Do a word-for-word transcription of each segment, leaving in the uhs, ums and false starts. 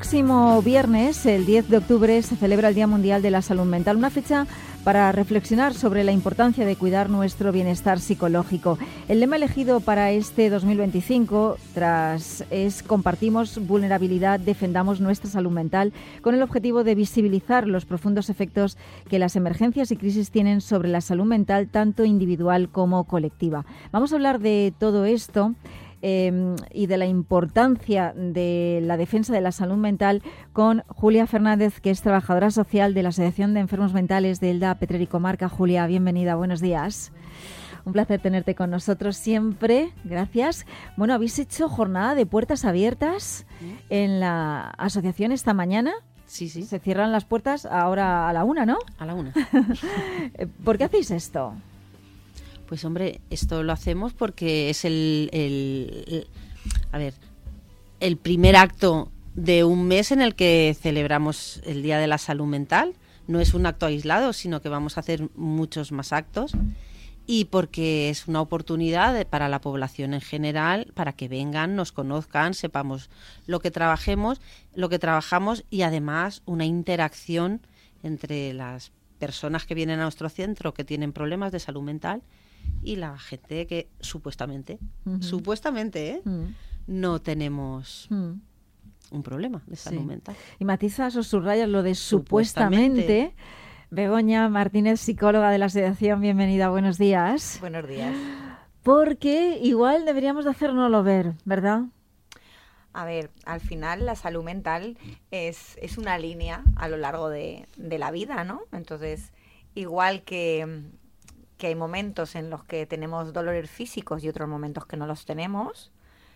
próximo viernes, el diez de octubre, se celebra el Día Mundial de la Salud Mental, una fecha para reflexionar sobre la importancia de cuidar nuestro bienestar psicológico. El lema elegido para este dos mil veinticinco tras es compartimos vulnerabilidad, defendamos nuestra salud mental, con el objetivo de visibilizar los profundos efectos que las emergencias y crisis tienen sobre la salud mental, tanto individual como colectiva. Vamos a hablar de todo esto Eh, y de la importancia de la defensa de la salud mental con Julia Fernández, que es trabajadora social de la Asociación de Enfermos Mentales de Elda, Petrer y Comarca. Julia, bienvenida, buenos días. Un placer tenerte con nosotros siempre, gracias. Bueno, habéis hecho jornada de puertas abiertas en la asociación esta mañana. Sí, sí. Se cierran las puertas ahora a la una, ¿no? A la una. ¿Por qué hacéis esto? Pues hombre, esto lo hacemos porque es el, el, el, a ver, el primer acto de un mes en el que celebramos el Día de la Salud Mental. No es un acto aislado, sino que vamos a hacer muchos más actos, y porque es una oportunidad de, para la población en general, para que vengan, nos conozcan, sepamos lo que trabajemos, lo que trabajamos, y además una interacción entre las personas que vienen a nuestro centro que tienen problemas de salud mental y la gente que supuestamente, uh-huh. supuestamente, ¿eh? Uh-huh. no tenemos uh-huh. un problema de salud sí. mental. Y matizas o subrayas lo de supuestamente. supuestamente. Begoña Martínez, psicóloga de la Asociación, bienvenida, buenos días. Buenos días. Porque igual deberíamos de hacérnoslo ver, ¿verdad? A ver, al final la salud mental es, es una línea a lo largo de, de la vida, ¿no? Entonces, igual que... que hay momentos en los que tenemos dolores físicos y otros momentos que no los tenemos.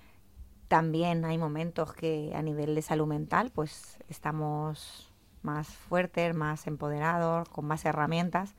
También hay momentos que a nivel de salud mental pues estamos más fuertes, más empoderados, con más herramientas,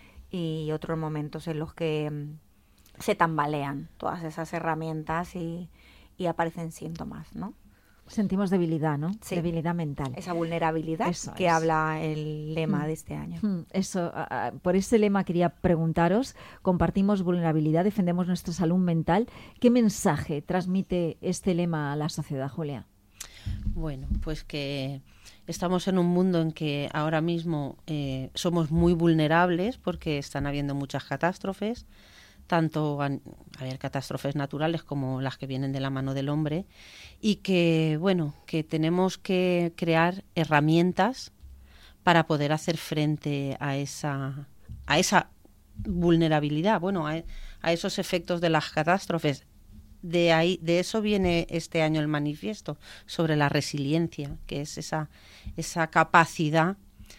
y otros momentos en los que se tambalean todas esas herramientas y, y aparecen síntomas, ¿no? Sentimos debilidad, ¿no? Sí. Debilidad mental. Esa vulnerabilidad Eso que es. habla el lema mm. de este año. Mm. Eso, uh, por ese lema quería preguntaros, compartimos vulnerabilidad, defendemos nuestra salud mental. ¿Qué mensaje transmite este lema a la sociedad, Julia? Bueno, pues que estamos en un mundo en que ahora mismo eh, somos muy vulnerables porque están habiendo muchas catástrofes, tanto a, a ver, catástrofes naturales como las que vienen de la mano del hombre, y que, bueno, que tenemos que crear herramientas para poder hacer frente a esa, a esa vulnerabilidad, bueno, a, a esos efectos de las catástrofes. De ahí, de eso viene este año el manifiesto sobre la resiliencia, que es esa, esa capacidad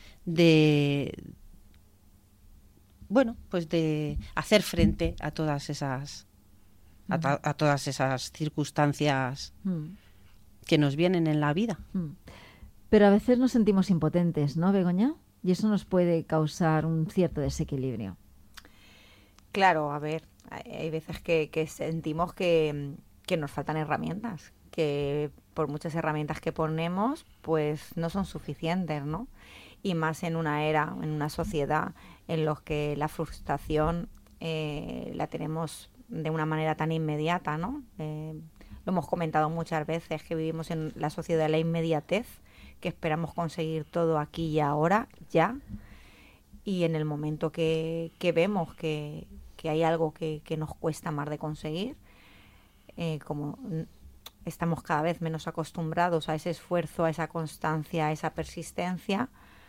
de bueno, pues de hacer frente a todas esas a, ta, a todas esas circunstancias mm. que nos vienen en la vida. Mm. Pero a veces nos sentimos impotentes, ¿no, Begoña? Y eso nos puede causar un cierto desequilibrio. Claro, a ver, hay, hay veces que, que sentimos que, que nos faltan herramientas, que por muchas herramientas que ponemos, pues no son suficientes, ¿no? Y más en una era, en una sociedad en la que la frustración eh, la tenemos de una manera tan inmediata, ¿no? Eh, lo hemos comentado muchas veces, que vivimos en la sociedad de la inmediatez, que esperamos conseguir todo aquí y ahora, ya, y en el momento que, que vemos que, que hay algo que, que nos cuesta más de conseguir, eh, como estamos cada vez menos acostumbrados a ese esfuerzo, a esa constancia, a esa persistencia,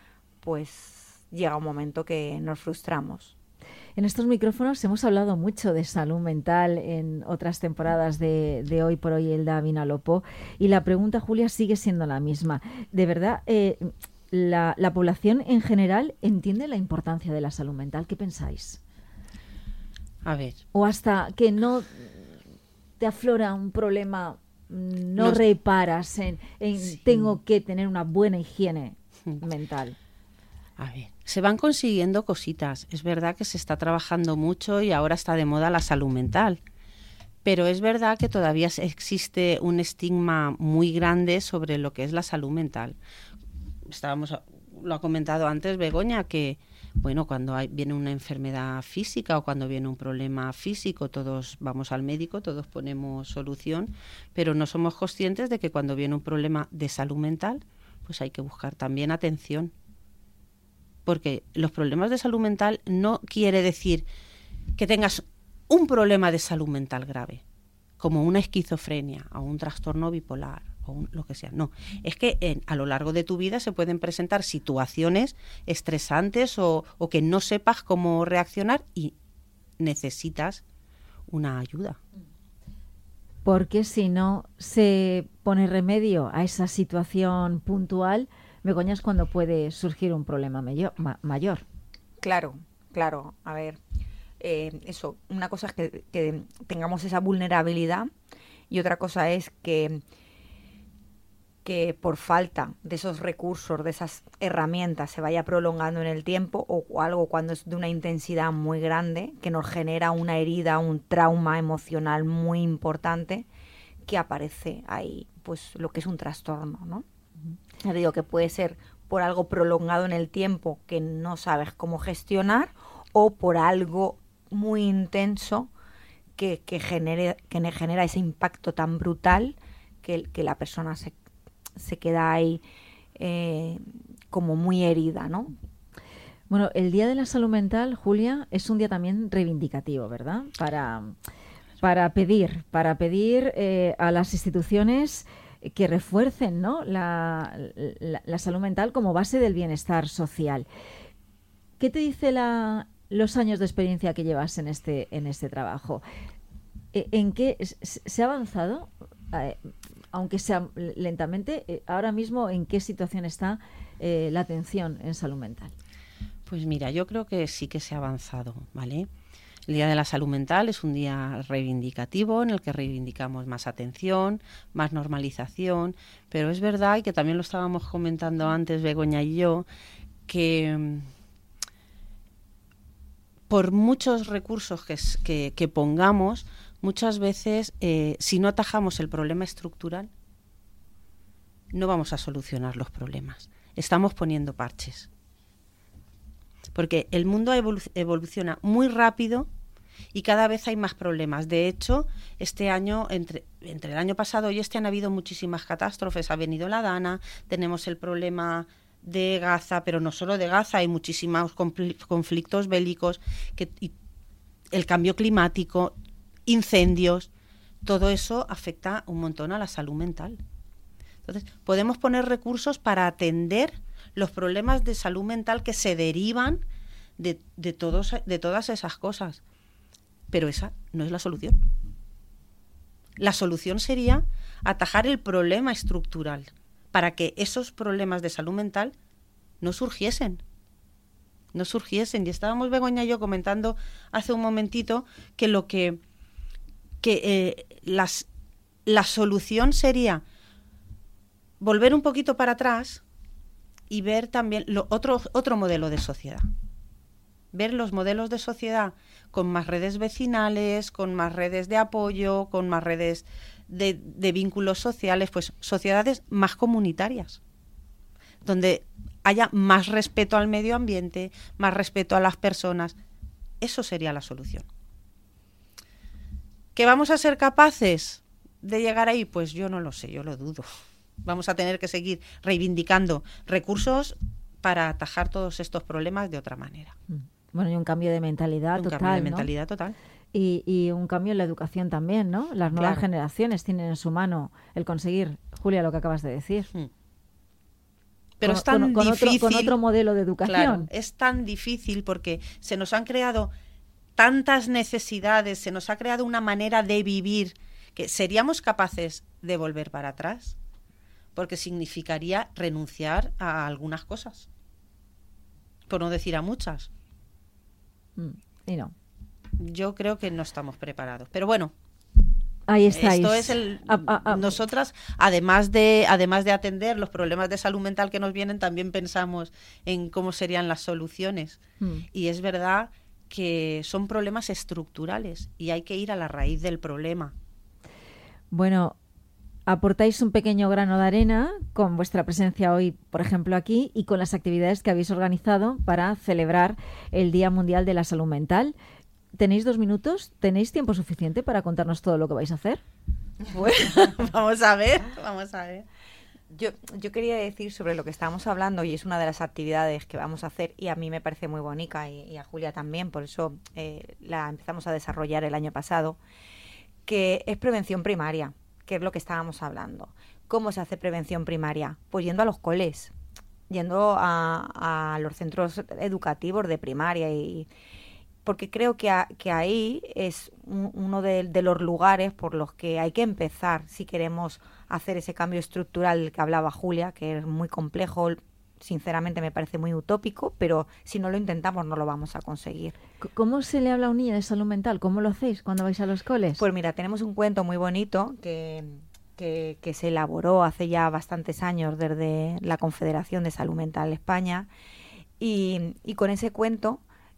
pues llega un momento que nos frustramos. En estos micrófonos hemos hablado mucho de salud mental en otras temporadas de, de Hoy por Hoy Elda Vinalopó, y la pregunta, Julia, sigue siendo la misma. ¿De verdad eh, la, la población en general entiende la importancia de la salud mental? ¿Qué pensáis? A ver. O hasta que no te aflora un problema, no Nos... reparas en, en sí. tengo que tener una buena higiene mental. A ver, se van consiguiendo cositas. Es verdad que se está trabajando mucho y ahora está de moda la salud mental. Pero es verdad que todavía existe un estigma muy grande sobre lo que es la salud mental. Estábamos, lo ha comentado antes Begoña, que bueno, cuando hay, viene una enfermedad física o cuando viene un problema físico, todos vamos al médico, todos ponemos solución, pero no somos conscientes de que cuando viene un problema de salud mental, pues hay que buscar también atención. Porque los problemas de salud mental no quiere decir que tengas un problema de salud mental grave, como una esquizofrenia o un trastorno bipolar o un, lo que sea. No, es que en, a lo largo de tu vida se pueden presentar situaciones estresantes o, o que no sepas cómo reaccionar y necesitas una ayuda. Porque si no se pone remedio a esa situación puntual, Begoña, es cuando puede surgir un problema mayor. Ma- mayor. Claro, claro. A ver, eh, eso, una cosa es que, que tengamos esa vulnerabilidad y otra cosa es que, que por falta de esos recursos, de esas herramientas, se vaya prolongando en el tiempo o, o algo cuando es de una intensidad muy grande, que nos genera una herida, un trauma emocional muy importante, que aparece ahí, pues lo que es un trastorno, ¿no? Ya digo que puede ser por algo prolongado en el tiempo que no sabes cómo gestionar o por algo muy intenso que, que, genere, que genera ese impacto tan brutal que, que la persona se, se queda ahí eh, como muy herida, ¿no? Bueno, el Día de la Salud Mental, Julia, es un día también reivindicativo, ¿verdad? Para, para pedir, para pedir eh, a las instituciones que refuercen, ¿no?, la, la, la salud mental como base del bienestar social. ¿Qué te dice la, los años de experiencia que llevas en este, en este trabajo? ¿En qué se ha avanzado, eh, aunque sea lentamente, eh, ahora mismo en qué situación está eh, la atención en salud mental? Pues mira, yo creo que sí que se ha avanzado, ¿vale? El Día de la Salud Mental es un día reivindicativo en el que reivindicamos más atención, más normalización, pero es verdad, y que también lo estábamos comentando antes Begoña y yo, que por muchos recursos que, que, que pongamos, muchas veces, eh, si no atajamos el problema estructural, no vamos a solucionar los problemas. Estamos poniendo parches. Porque el mundo evolu- evoluciona muy rápido y cada vez hay más problemas. De hecho, este año, entre, entre el año pasado y este, han habido muchísimas catástrofes. Ha venido la Dana, tenemos el problema de Gaza, pero no solo de Gaza, hay muchísimos conflictos bélicos, que, y el cambio climático, incendios, todo eso afecta un montón a la salud mental. Entonces, podemos poner recursos para atender los problemas de salud mental que se derivan de, de, todos, de todas esas cosas. Pero esa no es la solución. La solución sería atajar el problema estructural para que esos problemas de salud mental no surgiesen. No surgiesen. Y estábamos Begoña y yo comentando hace un momentito que lo que, que eh, las, la solución sería volver un poquito para atrás y ver también lo, otro, otro modelo de sociedad. Ver los modelos de sociedad con más redes vecinales, con más redes de apoyo, con más redes de, de vínculos sociales, pues sociedades más comunitarias, donde haya más respeto al medio ambiente, más respeto a las personas. Eso sería la solución. ¿Que vamos a ser capaces de llegar ahí? Pues yo no lo sé, yo lo dudo. Vamos a tener que seguir reivindicando recursos para atajar todos estos problemas de otra manera. Bueno, y un cambio de mentalidad un total, cambio de ¿no? mentalidad total. Y, y un cambio en la educación también, ¿no? Las nuevas Claro. generaciones tienen en su mano el conseguir, Julia, lo que acabas de decir. Hmm. Pero con, es tan con, con difícil. Otro, con otro modelo de educación. Claro, es tan difícil porque se nos han creado tantas necesidades, se nos ha creado una manera de vivir que seríamos capaces de volver para atrás, porque significaría renunciar a algunas cosas, por no decir a muchas. Mm, y no. Yo creo que no estamos preparados. Pero bueno, ahí estáis. Esto es el a, a, a, nosotras, además de además de atender los problemas de salud mental que nos vienen, también pensamos en cómo serían las soluciones. Mm. Y es verdad que son problemas estructurales y hay que ir a la raíz del problema. Bueno, aportáis un pequeño grano de arena con vuestra presencia hoy, por ejemplo, aquí, y con las actividades que habéis organizado para celebrar el Día Mundial de la Salud Mental. ¿Tenéis dos minutos? ¿Tenéis tiempo suficiente para contarnos todo lo que vais a hacer? Bueno, vamos a ver, vamos a ver. Yo, yo quería decir sobre lo que estábamos hablando, y es una de las actividades que vamos a hacer, y a mí me parece muy bonita, y, y a Julia también, por eso eh, la empezamos a desarrollar el año pasado, que es prevención primaria, que es lo que estábamos hablando. ¿Cómo se hace prevención primaria? Pues yendo a los coles, yendo a, a los centros educativos de primaria, y porque creo que, a, que ahí es un, uno de, de los lugares por los que hay que empezar si queremos hacer ese cambio estructural del que hablaba Julia, que es muy complejo, sinceramente me parece muy utópico, pero si no lo intentamos no lo vamos a conseguir. ¿Cómo se le habla a un niño de salud mental? ¿Cómo lo hacéis cuando vais a los coles? Pues mira, tenemos un cuento muy bonito que, que, que se elaboró hace ya bastantes años desde la Confederación de Salud Mental España, y, y con ese cuento...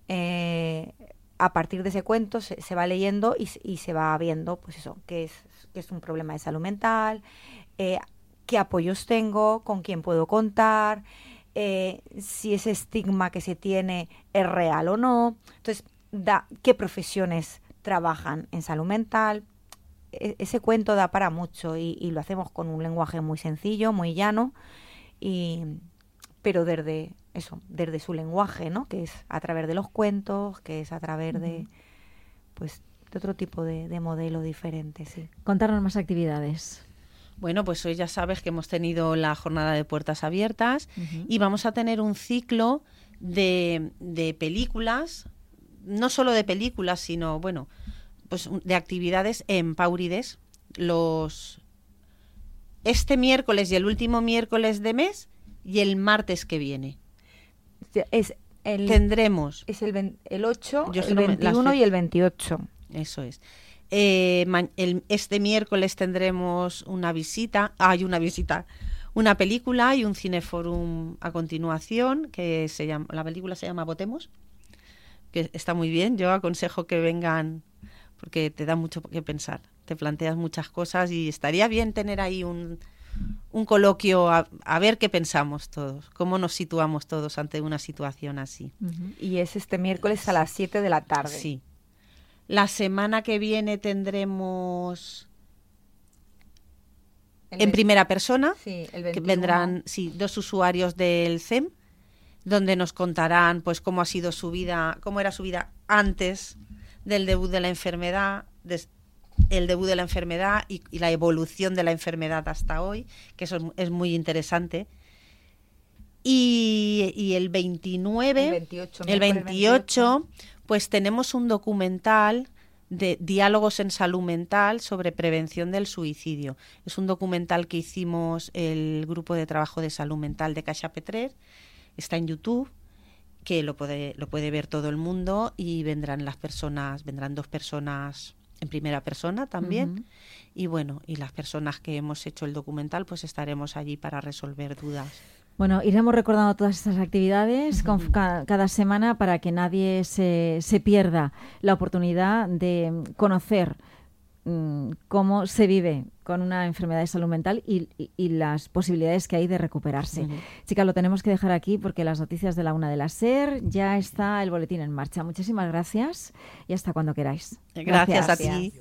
Eh, a partir de ese cuento se, se va leyendo y, y se va viendo, pues eso, qué es, qué es un problema de salud mental, eh, qué apoyos tengo, con quién puedo contar, eh, si ese estigma que se tiene es real o no. Entonces, da, qué profesiones trabajan en salud mental. E- ese cuento da para mucho, y, y lo hacemos con un lenguaje muy sencillo, muy llano, y, pero desde... eso, desde su lenguaje, ¿no? Que es a través de los cuentos, que es a través de, pues, de otro tipo de, de modelo diferente, sí. Contarnos más actividades. Bueno, pues hoy ya sabes que hemos tenido la jornada de puertas abiertas, uh-huh, y vamos a tener un ciclo de, de películas, no solo de películas, sino, bueno, pues de actividades en Paurides, los este miércoles y el último miércoles de mes y el martes que viene. Es el, tendremos es el, ve- el ocho, Yo el solo me- veintiuno las fe- y el veintiocho. Eso es. Eh, ma- el- este miércoles tendremos una visita, hay una visita, una película y un cineforum a continuación, que se llama, la película se llama Votemos, que está muy bien. Yo aconsejo que vengan porque te da mucho que pensar, te planteas muchas cosas y estaría bien tener ahí un un coloquio a, a ver qué pensamos todos, cómo nos situamos todos ante una situación así. Uh-huh. Y es este miércoles a las siete de la tarde. Sí. La semana que viene tendremos El en ve- primera persona, Sí, el que veintiuno. vendrán sí, dos usuarios del C E M, donde nos contarán pues cómo ha sido su vida, cómo era su vida antes del debut de la enfermedad, des, el debut de la enfermedad y, y la evolución de la enfermedad hasta hoy, que eso es, es muy interesante. Y, y el veintinueve, El veintiocho, el miércoles veintiocho, pues tenemos un documental de diálogos en salud mental sobre prevención del suicidio. Es un documental que hicimos el grupo de trabajo de salud mental de Caixa Petrer, está en YouTube, que lo puede, lo puede ver todo el mundo, y vendrán las personas, vendrán dos personas en primera persona también, uh-huh, y bueno, y las personas que hemos hecho el documental pues estaremos allí para resolver dudas. Bueno, iremos recordando todas estas actividades Uh-huh. con ca- cada semana para que nadie se, se pierda la oportunidad de conocer mm, cómo se vive con una enfermedad de salud mental y, y, y las posibilidades que hay de recuperarse. Uh-huh. Chicas, lo tenemos que dejar aquí porque las noticias de la una de la SER, ya está el boletín en marcha. Muchísimas gracias y hasta cuando queráis. Gracias, Gracias. a ti.